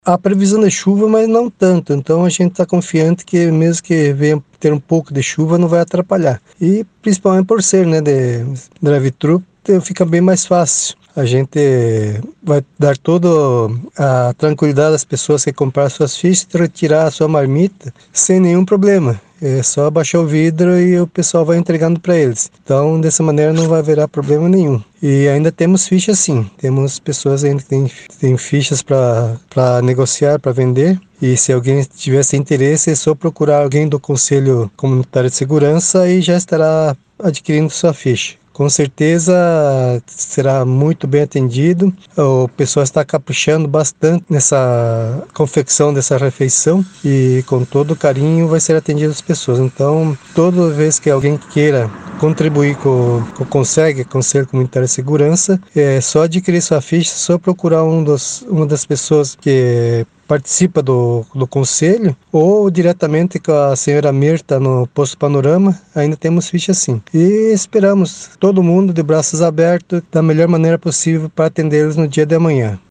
A previsão de chuva, mas não tanto. Então a gente está confiante que mesmo que venha ter um pouco de chuva, não vai atrapalhar. E principalmente por ser, né, de drive-thru, fica bem mais fácil. A gente vai dar toda a tranquilidade às pessoas que comprar suas fichas e retirar a sua marmita sem nenhum problema. É só abaixar o vidro e o pessoal vai entregando para eles. Então, dessa maneira não vai haver problema nenhum. E ainda temos fichas sim. Temos pessoas ainda que têm fichas para negociar, para vender. E se alguém tivesse interesse, é só procurar alguém do Conselho Comunitário de Segurança e já estará adquirindo sua ficha. Com certeza será muito bem atendido. O pessoal está caprichando bastante nessa confecção dessa refeição e com todo carinho vai ser atendido as pessoas. Então, toda vez que alguém queira contribuir com o Conselho Comunitário de Segurança, é só adquirir sua ficha, só procurar uma das pessoas que participa do conselho ou diretamente com a senhora Mirta no Posto Panorama. Ainda temos ficha sim. E esperamos todo mundo de braços abertos da melhor maneira possível para atendê-los no dia de amanhã.